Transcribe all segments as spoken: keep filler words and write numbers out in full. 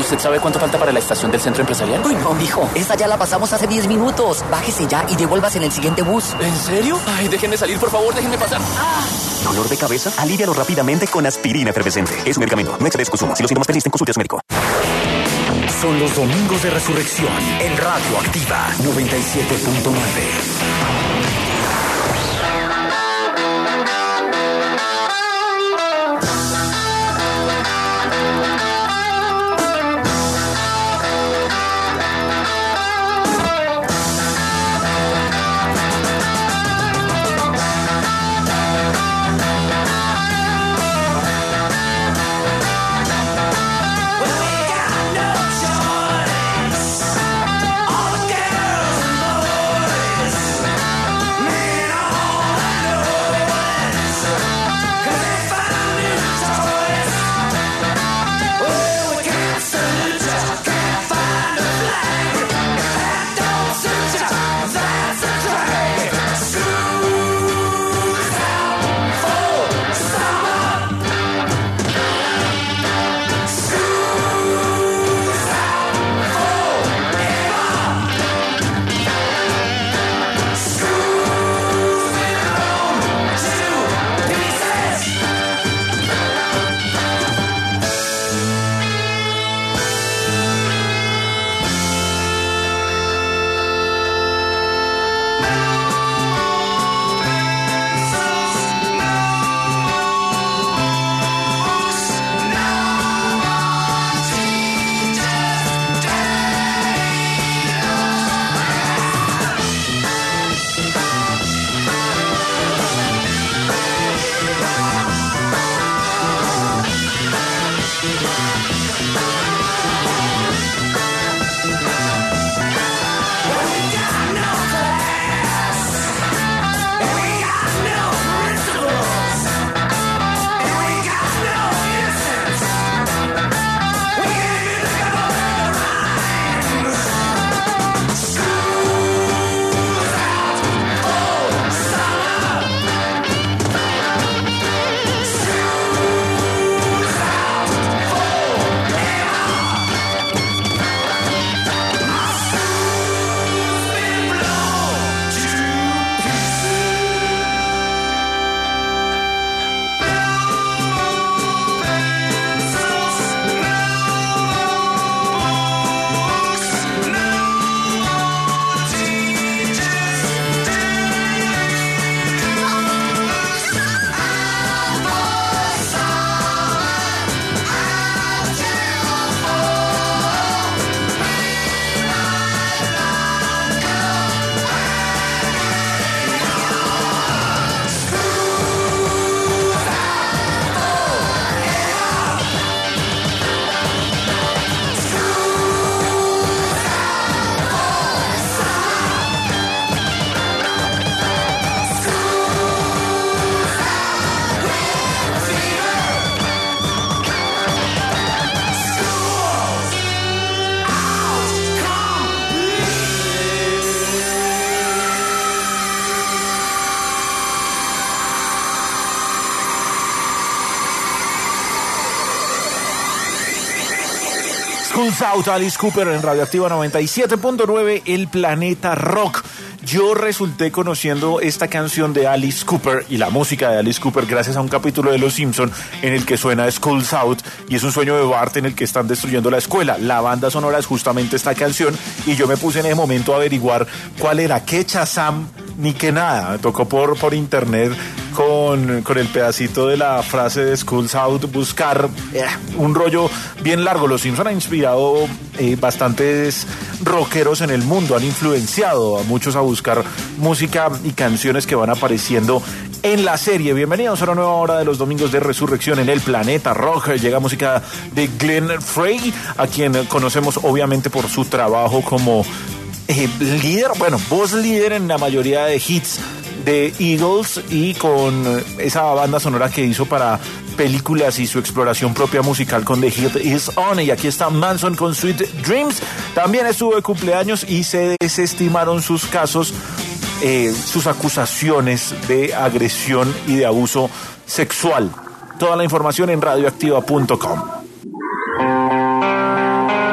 ¿Usted sabe cuánto falta para la estación del centro empresarial? Uy, no, mijo. Esa ya la pasamos hace diez minutos. Bájese ya y devuélvase en el siguiente bus. ¿En serio? Ay, déjenme salir, por favor, déjenme pasar. ¡Ah! ¿Dolor de cabeza? Alívialo rápidamente con aspirina efervescente. Es un medicamento. No excedes consumo. Si los síntomas persisten, consulte a su médico. Son los domingos de resurrección en Radio Activa noventa y siete punto nueve. Schools Out, Alice Cooper en Radioactiva noventa y siete punto nueve, El Planeta Rock. Yo resulté conociendo esta canción de Alice Cooper y la música de Alice Cooper gracias a un capítulo de Los Simpson en el que suena Schools Out y es un sueño de Bart en el que están destruyendo la escuela. La banda sonora es justamente esta canción y yo me puse en ese momento a averiguar cuál era, qué Shazam ni qué nada. Me tocó por, por internet con, con el pedacito de la frase de Schools Out buscar eh, un rollo bien largo. Los Simpson han inspirado eh, bastantes rockeros en el mundo, han influenciado a muchos a buscar música y canciones que van apareciendo en la serie. Bienvenidos a una nueva hora de los domingos de resurrección en El Planeta Rock. Llega música de Glenn Frey, a quien conocemos obviamente por su trabajo como eh, líder, bueno, voz líder en la mayoría de hits de Eagles y con esa banda sonora que hizo para películas y su exploración propia musical con The Hit Is On. Y aquí está Manson con Sweet Dreams. También estuvo de cumpleaños y se desestimaron sus casos, eh, sus acusaciones de agresión y de abuso sexual. Toda la información en radioactiva punto com.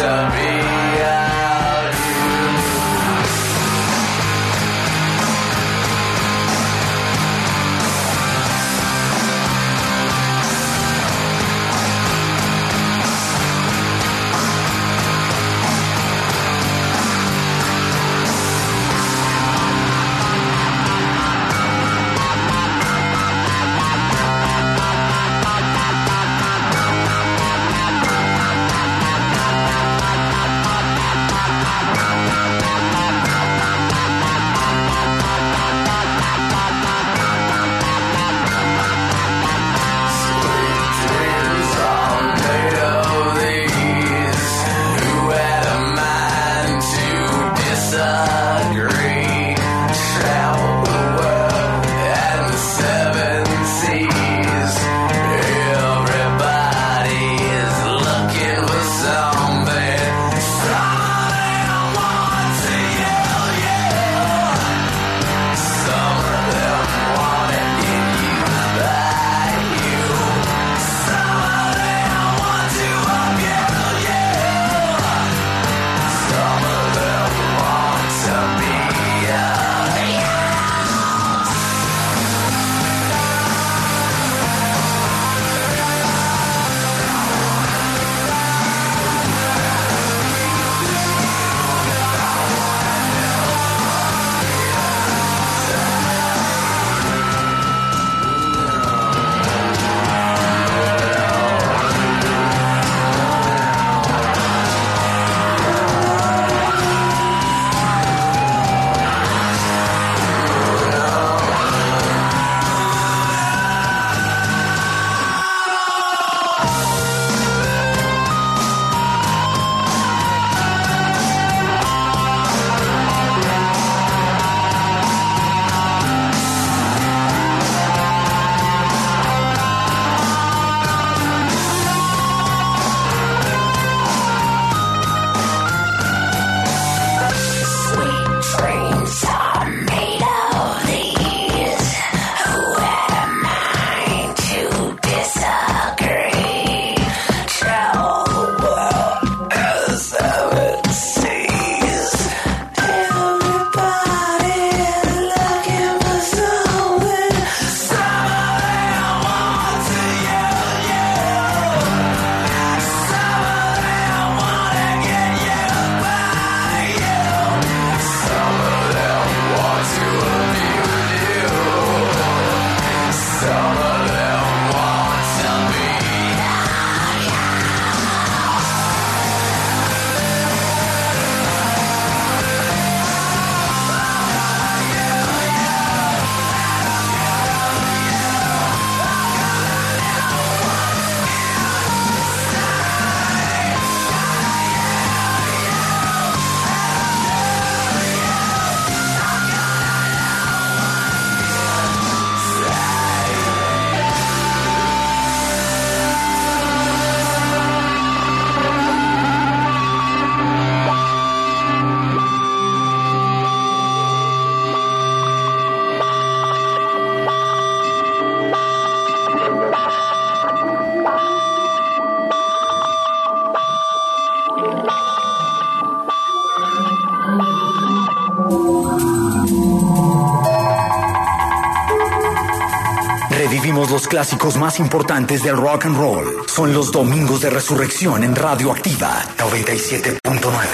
Revivimos los clásicos más importantes del rock and roll. Son los Domingos de Resurrección en Radioactiva noventa y siete punto nueve.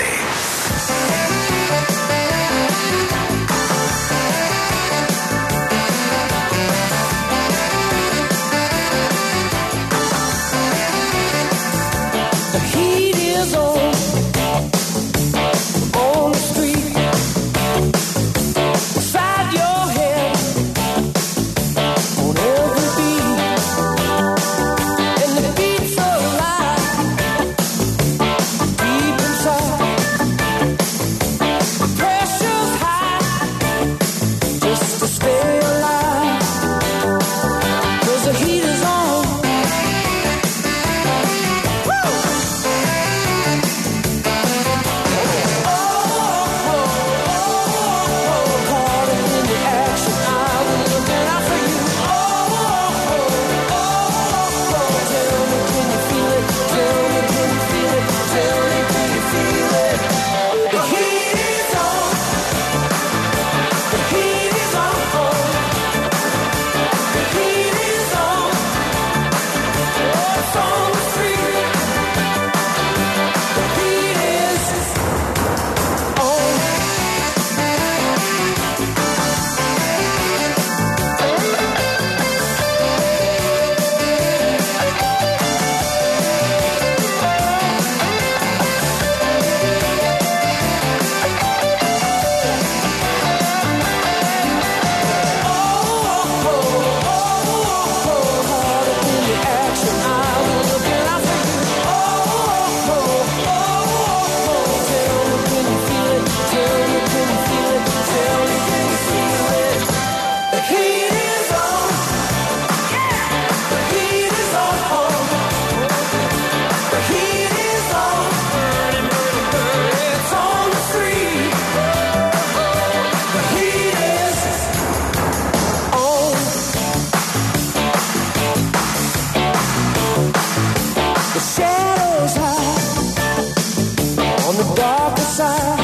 outside,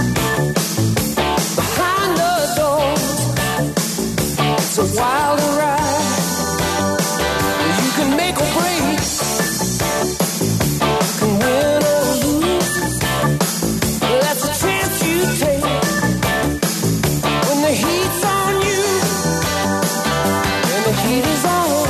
behind the doors. It's a wild ride. You can make or break, you can win or lose. That's a chance you take when the heat's on you, when the heat is on.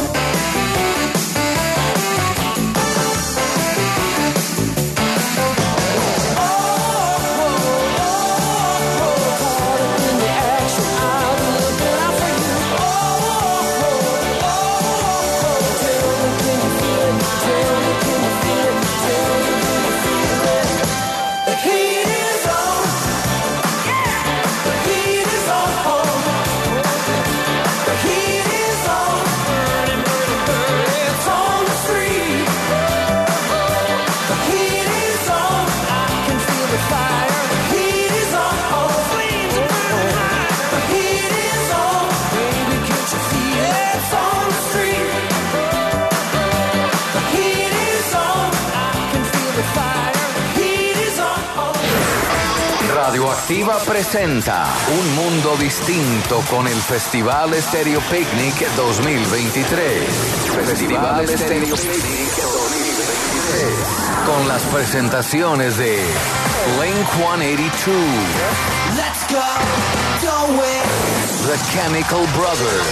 Radioactiva presenta Un Mundo Distinto con el Festival Stereo Picnic dos mil veintitrés. Festival Stereo Picnic dos mil veintitrés. Con las presentaciones de Blink ciento ochenta y dos, Let's go, do it. The Chemical Brothers,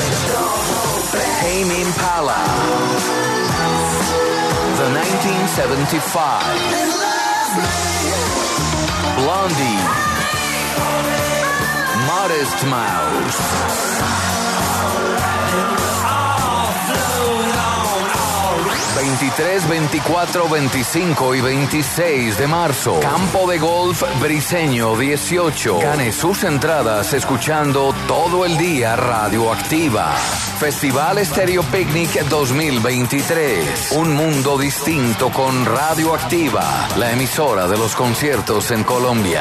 Tame Impala, The nineteen seventy-five, Blondie, Modest Mouse, veintitrés, veinticuatro, veinticinco y veintiséis de marzo. Campo de Golf Briseño dieciocho. Gane sus entradas escuchando todo el día Radioactiva. Festival Stereo Picnic dos mil veintitrés. Un mundo distinto con Radioactiva, la emisora de los conciertos en Colombia.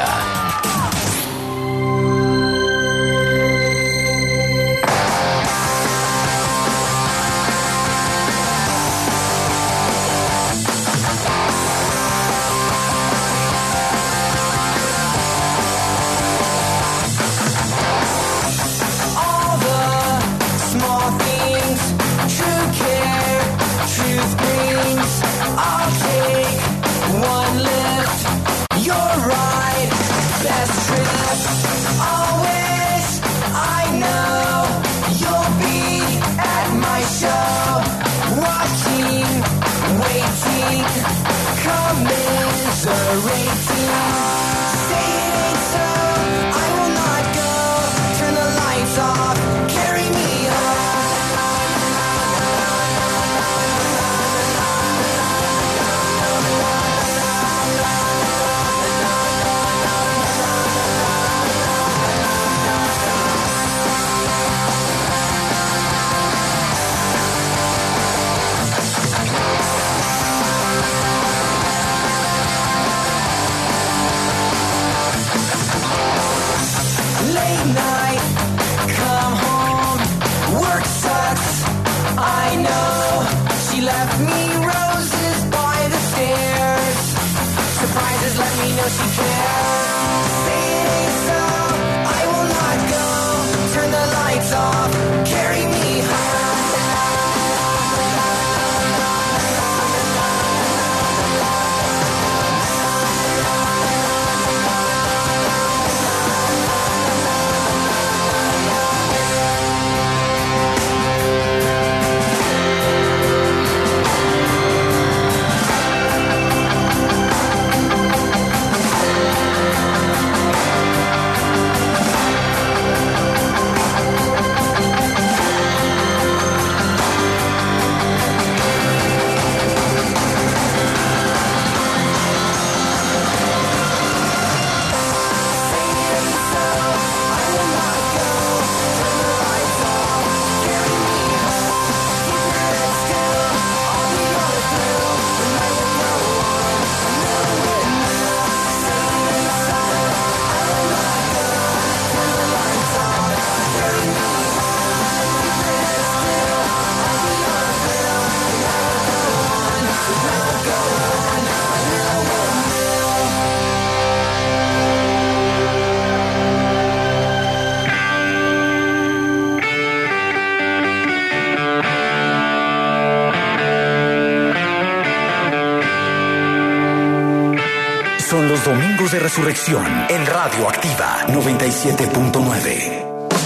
son los Domingos de Resurrección en Radio Activa noventa y siete punto nueve.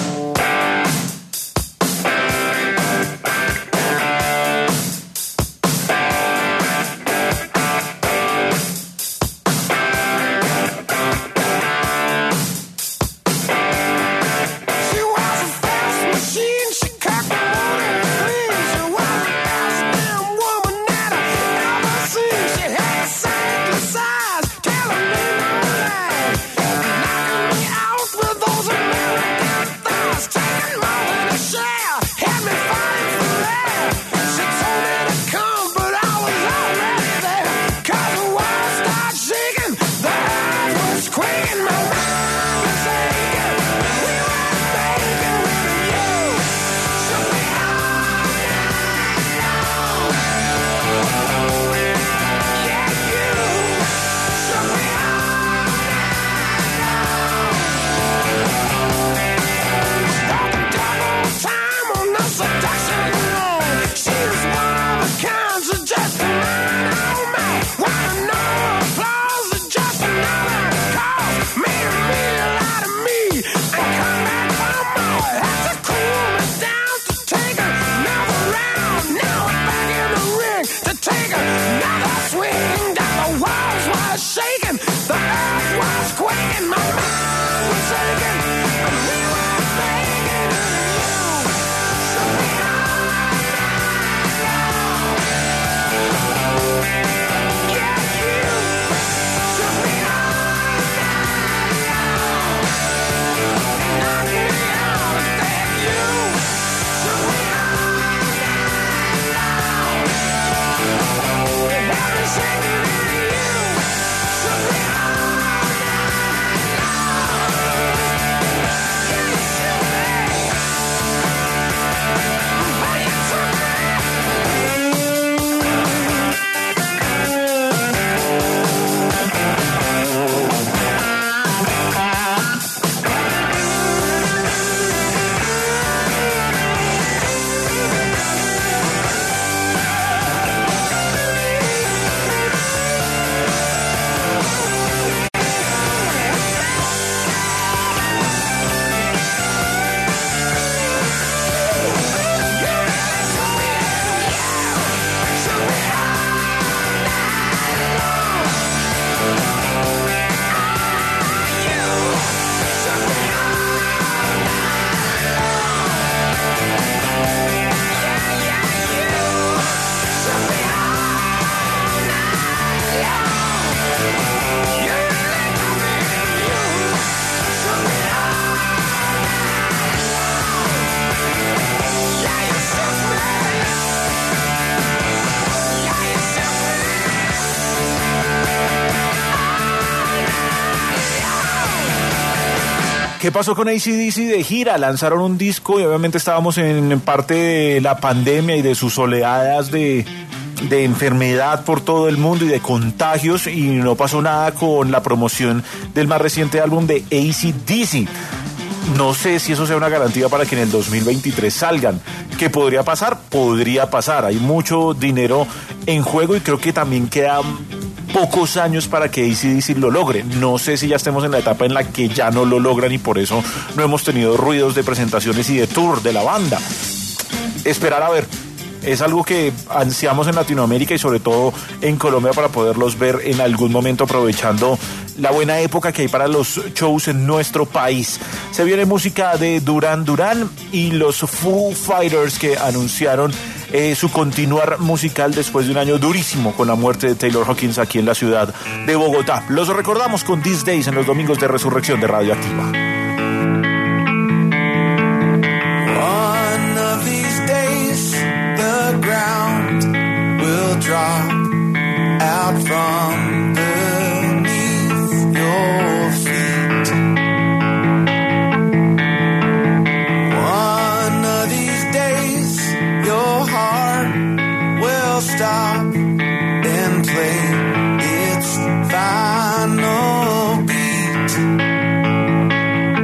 ¿Qué pasó con A C D C de gira? Lanzaron un disco y obviamente estábamos en, en parte de la pandemia y de sus oleadas de, de enfermedad por todo el mundo y de contagios, y no pasó nada con la promoción del más reciente álbum de A C D C. No sé si eso sea una garantía para que en el dos mil veintitrés salgan. ¿Qué podría pasar? Podría pasar. Hay mucho dinero en juego y creo que también queda pocos años para que A C D C lo logre. No sé si ya estemos en la etapa en la que ya no lo logran y por eso no hemos tenido ruidos de presentaciones y de tour de la banda. Esperar a ver. Es algo que ansiamos en Latinoamérica y sobre todo en Colombia para poderlos ver en algún momento, aprovechando la buena época que hay para los shows en nuestro país. Se viene música de Duran Duran y los Foo Fighters, que anunciaron eh, su continuar musical después de un año durísimo con la muerte de Taylor Hawkins aquí en la ciudad de Bogotá. Los recordamos con These Days en los domingos de Resurrección de Radio Activa. Drop out from beneath your feet. One of these days, your heart will stop and play its final beat.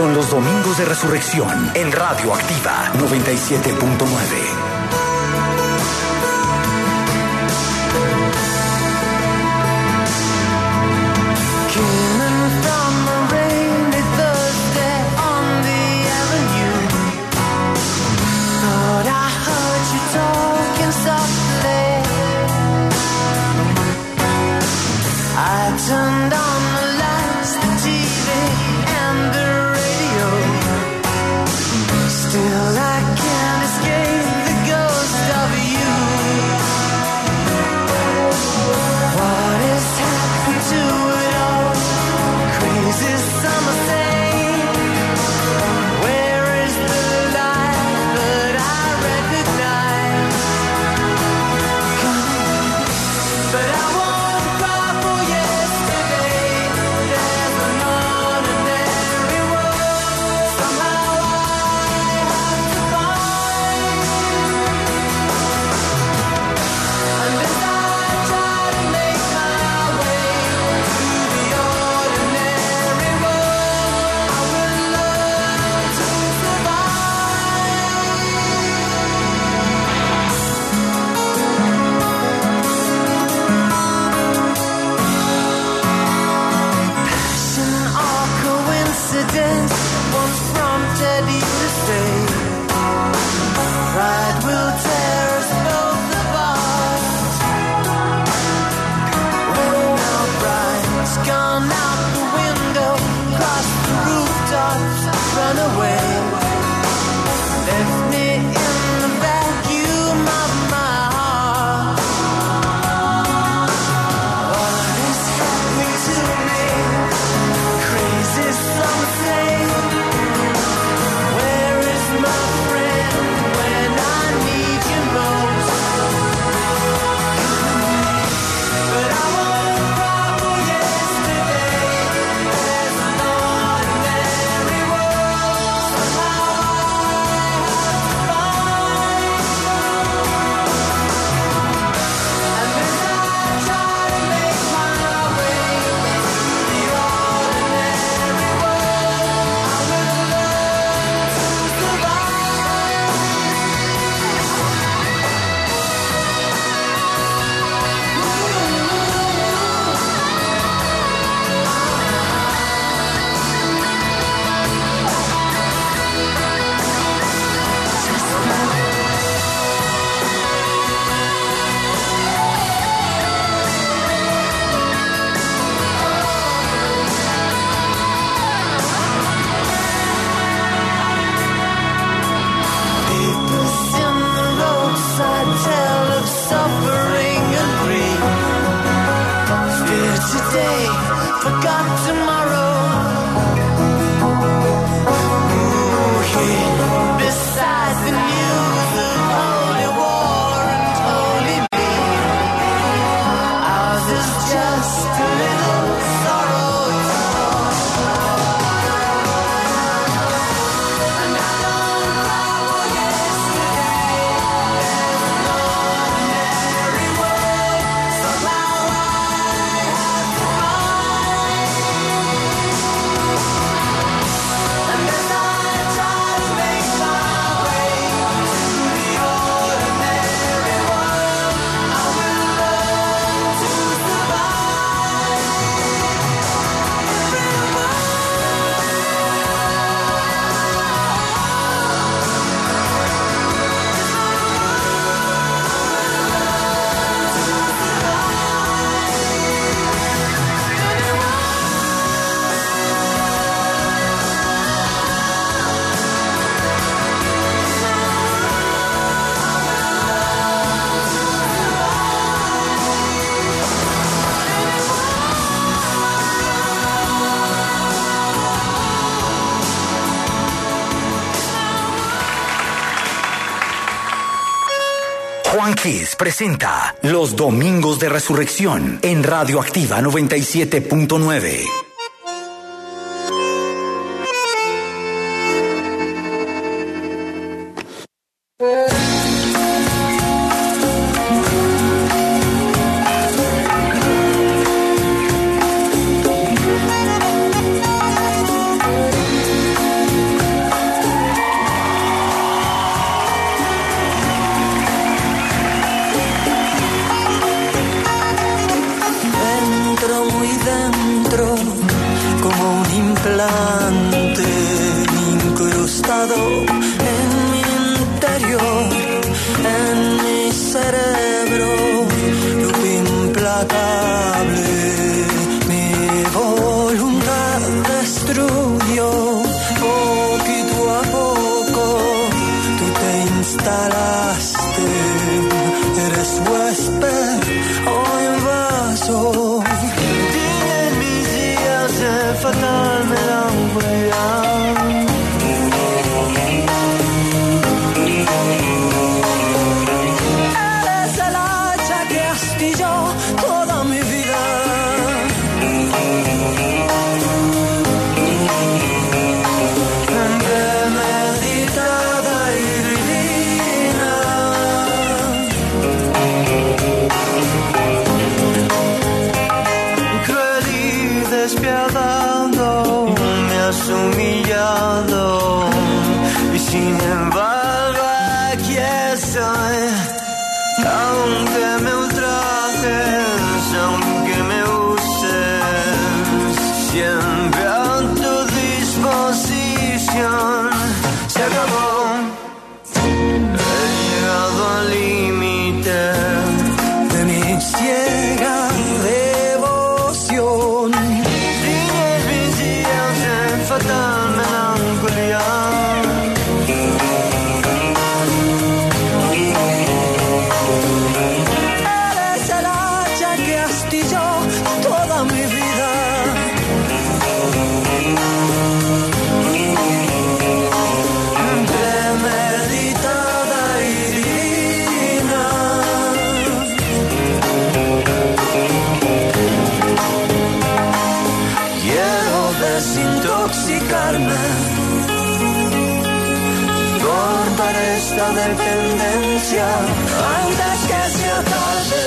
Son los Domingos de Resurrección en Radio Activa noventa y siete punto nueve. Turned on the lights, the T V, and the radio. Still I can't escape the ghost of you. What has happened to it all? Crazy summer thing. Where is the light that I recognize? But I won't cry for yesterday. There's an ordinary world. Somehow I have to find. And as I try to make my way through the ordinary world, I will learn to Passion or coincidence once prompted you to stay. Pride will tear us both apart. When our bride's gone out the window, crossed the rooftops, run away, left me in the vacuum of my heart. What is happening to me? Crazy something. Where is my friend when I need you most? But I won't cry for yesterday. There's an ordinary world. Somehow I have to find. And as I try to make my way through the ordinary world, I will learn to survive. Papers in the roadside tell of suffering and grief. Fear today, forgot tomorrow. Ooh, here beside the news of holy war and holy me. Ours is just a little sorrow. And I don't cry for yesterday. There's an ordinary world. Somehow I have to find. And as I try to make my way through the ordinary world, I will learn to survive. Juan Kiss presenta Los Domingos de Resurrección en Radio Activa noventa y siete punto nueve. muy dentro, como un implante incrustado en mi interior, en mi cerebro, luz implacable. Mi voluntad destruyó poquito a poco. Tú te instalaste, eres huésped o invasor. Dime mis días de fatal melancolía. Eres el hacha que astilló toda mi vida. Premeditada y divina. Cruel y despiadado me has humillado, y sin embargo aquí estoy. Aunque me ultrajes, aunque me uses, siempre a tu disposición. Se acabó, he llegado al límite de mi ciega devoción. Tienes mis días de fatal melancolía. Eres el hacha que astilló toda mi vida. Premeditada y divina. Quiero desintoxicarme, cortar esta dependencia antes que sea tarde.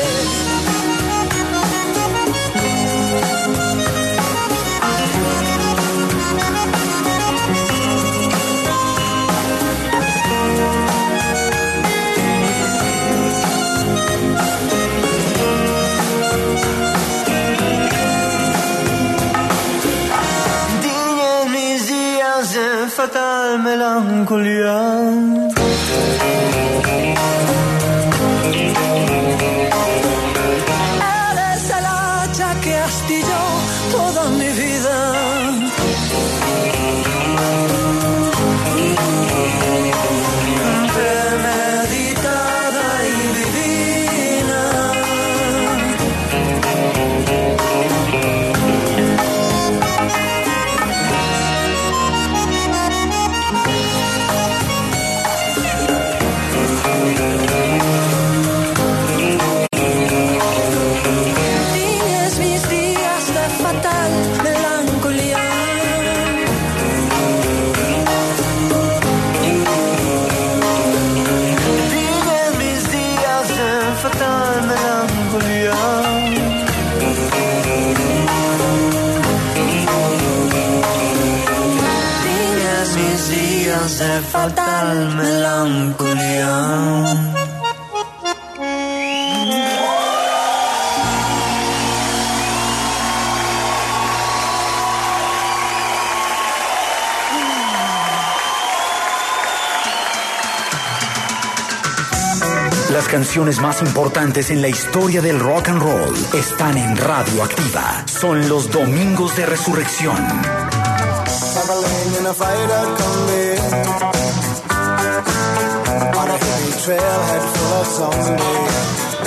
Dime mis días en fatal melancolía. Eres el hacha que astilló toda mi vida. Premeditada y divina. Tienes mis días de fatal melancolía. Tienes mis días de fatal melancolía. Tienes mis días de fatal melancolía. Las canciones más importantes en la historia del rock and roll están en Radioactiva. Son los Domingos de Resurrección. Traveling in a freighter combi on a hippie trailhead full of zombies.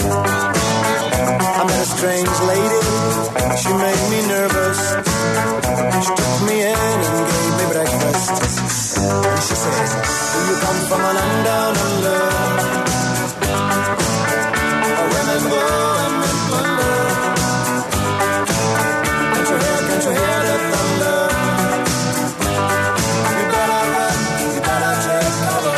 I met a strange lady, she made me nervous. She took me in and gave me breakfast. And she says, do you come from a land down under? Where women go and men plunder. Can't you hear, can't you hear the thunder? You better run, you better take cover.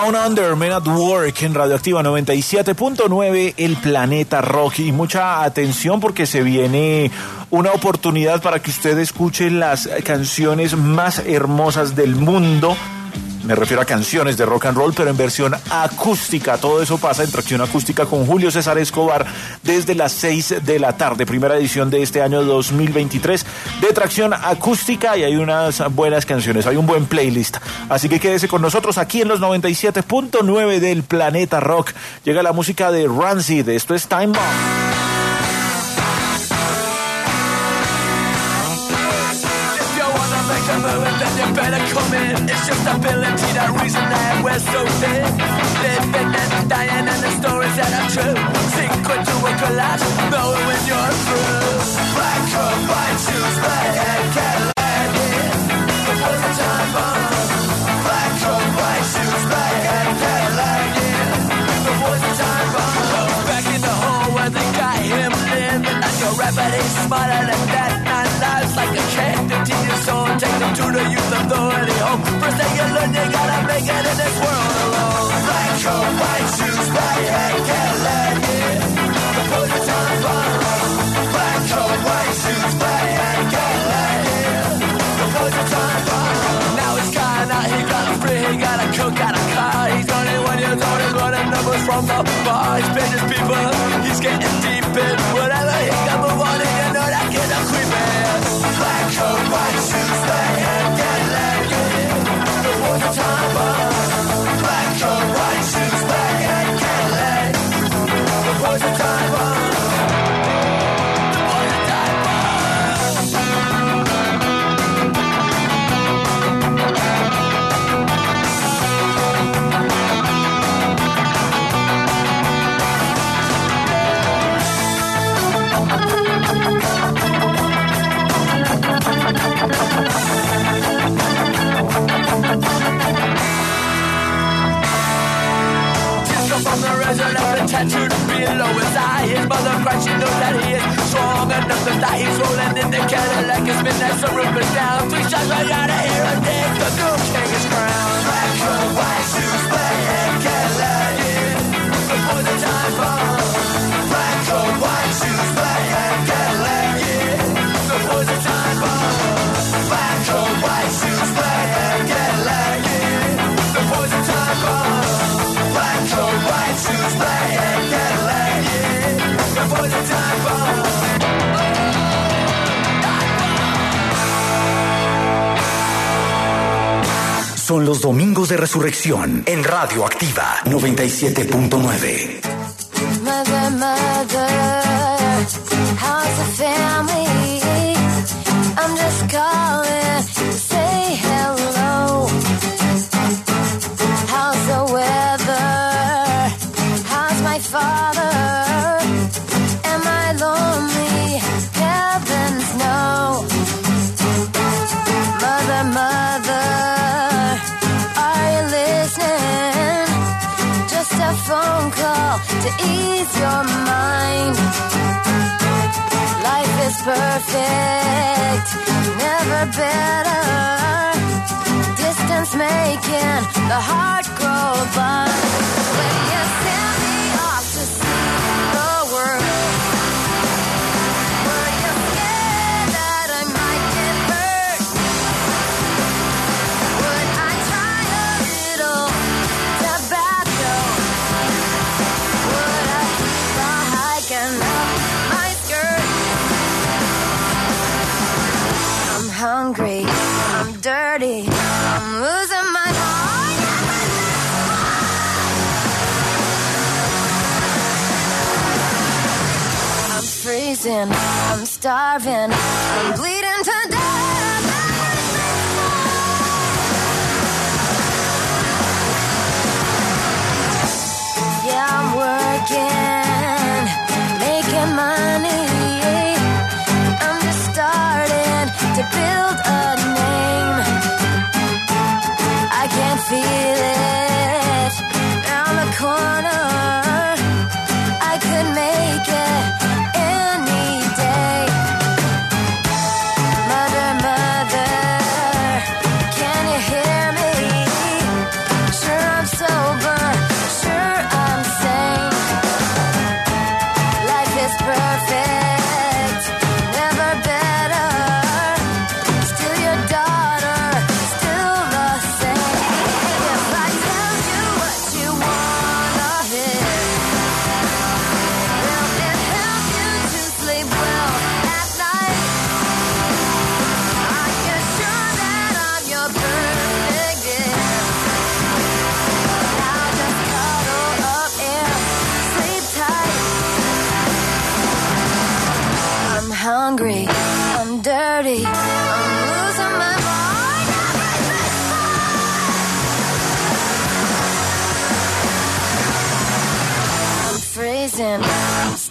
Down Under, Men at Work en Radioactiva noventa y siete punto nueve, el planeta rock. Y mucha atención porque se viene una oportunidad para que usted escuche las canciones más hermosas del mundo. Me refiero a canciones de rock and roll, pero en versión acústica. Todo eso pasa en Tracción Acústica con Julio César Escobar desde las seis de la tarde. Primera edición de este año dos mil veintitrés de Tracción Acústica, y hay unas buenas canciones, hay un buen playlist. Así que quédese con nosotros aquí en los noventa y siete punto nueve del Planeta Rock. Llega la música de Rancid. Esto es Time Bomb. Then you better come in. It's just ability, that reason that we're so thin. Living and dying, and the stories that are true. Secret to a collapse, knowing when you're through. Black coat, white shoes, black hat, Cadillac, yeah. Before the time bomb. Black coat, white shoes, black hat, Cadillac, yeah. Before the time bomb. Back in the hole where they got him living like a rapper, he's smarter than that. Nine lives like a cat, fifteen years old. Take them to the youth authority home. First thing you learn, you gotta make it in this world alone. Black coat, white shoes, black hat, Cadillac, yeah. Before the time bomb. Black coat, white shoes, black hat, Cadillac, yeah. Before the time bomb. Now he's gone out, he got free, he got a cook, got a car. He's twenty-one years old and running numbers from the bar. He's paying his people, he's getting deep in whatever he can move on, and you know that kid a creepin'. Black coat, white shoes, black hat, Cadillac, yeah. Before the time bomb. Black coat, white shoes, black hat, Cadillac. Before the time bomb. Before the time from the resident of the tattooed below his eye. His mother cries, she knows that he is strong enough to die. He's rolling in the Cadillac, his midnight, the roof is down. Three shots, I gotta hear a dick, the new king is crowned. Black coat, white shoes, black hat, Cadillac, yeah. Before the time bomb. Black coat, white shoes, black hat, Cadillac, yeah. Before the time bomb. Black coat, white shoes, black hat, Cadillac, yeah. Before the time bomb. Black coat, white shoes, black hat, Cadillac, yeah. Before the time bomb. Son los domingos de resurrección en Radio Activa noventa y siete punto nueve. Mother, mother, how's the family? I'm just calling to say hello. How's the weather? How's my father? Am I lonely? Heavens no. Mother, mother, are you listening? Just a phone call to ease your mind. Life is perfect, never better. Distance making the heart grow blind. When you send me off to see the world, were you scared that I might get hurt? Would I try a little tobacco? Would I keep on hiking up my skirt? I'm hungry, I'm dirty, I'm losing my mind. I'm freezing, I'm starving, I'm bleeding to death. Yeah, I'm working, making money. I'm just starting to build a name. I can feel it round the corner. I could make it any day.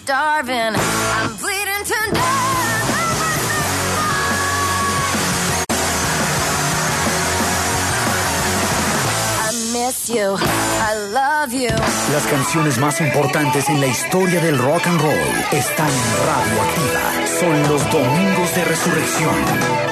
starving. I'm bleeding to death. Miss you, I love you. Las canciones más importantes en la historia del rock and roll están en Radio Activa. Son los Domingos de Resurrección.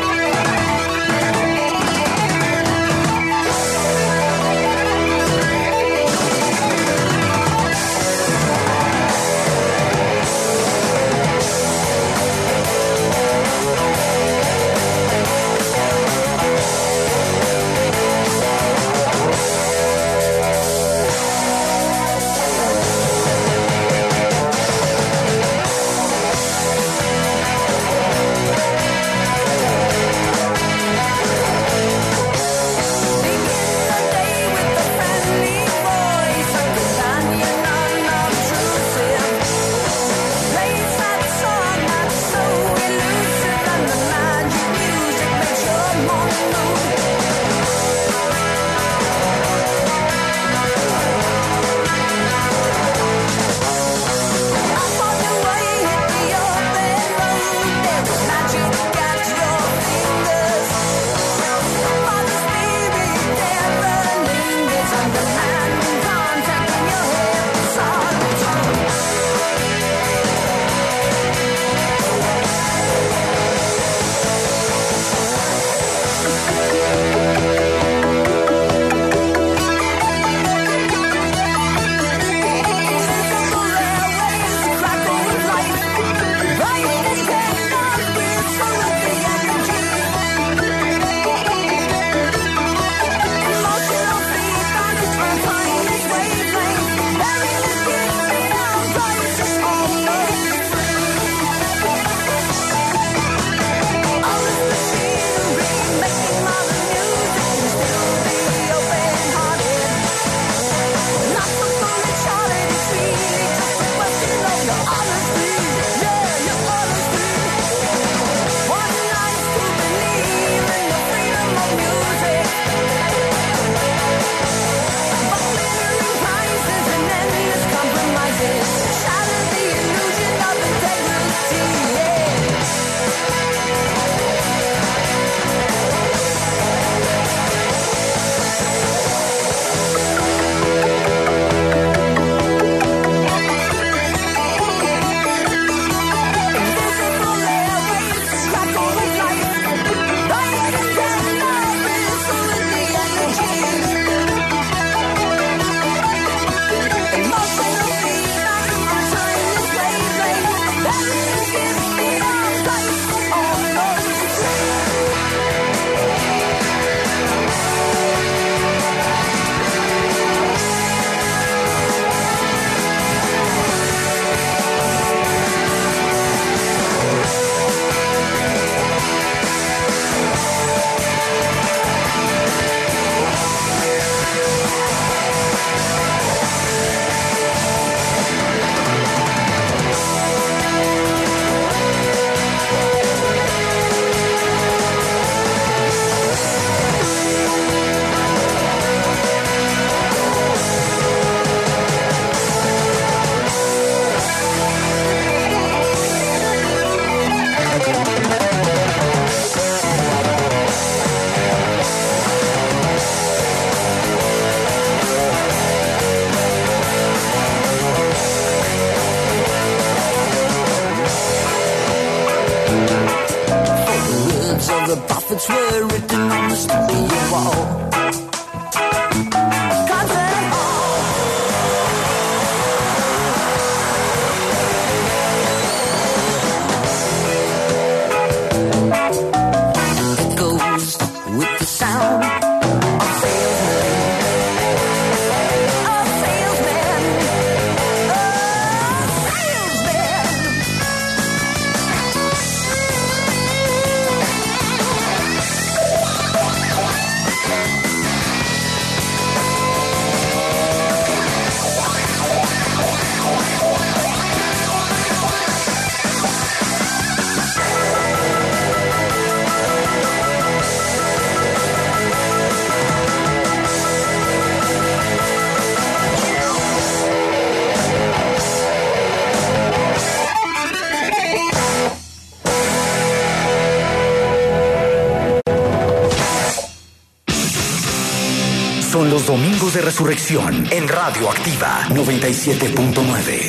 prophets were written on the studio wall. son los Domingos de Resurrección en Radio Activa noventa y siete punto nueve.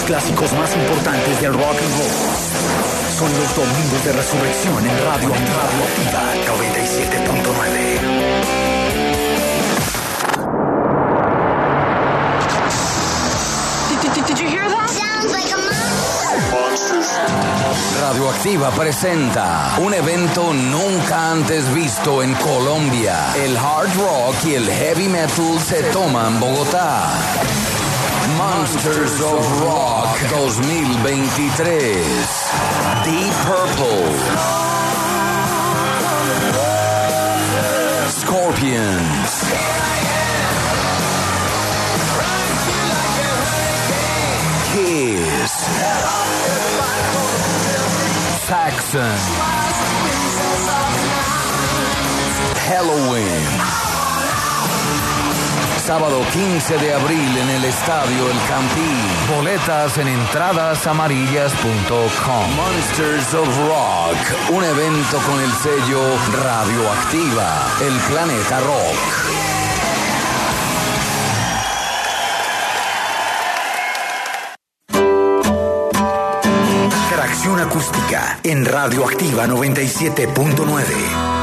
clásicos más importantes del rock and roll. Son los Domingos de Resurrección en Radio Activa noventa y siete punto nueve. Radioactiva presenta un evento nunca antes visto en Colombia. El hard rock y el heavy metal se toman Bogotá. Monsters of Rock dos mil veintitrés. Deep Purple, Scorpions, Kiss, Saxon, Halloween. Sábado quince de abril en el Estadio El Campín. Boletas en entradas amarillas punto com. Monsters of Rock, un evento con el sello Radioactiva, el planeta rock. Tracción acústica en Radioactiva noventa y siete punto nueve.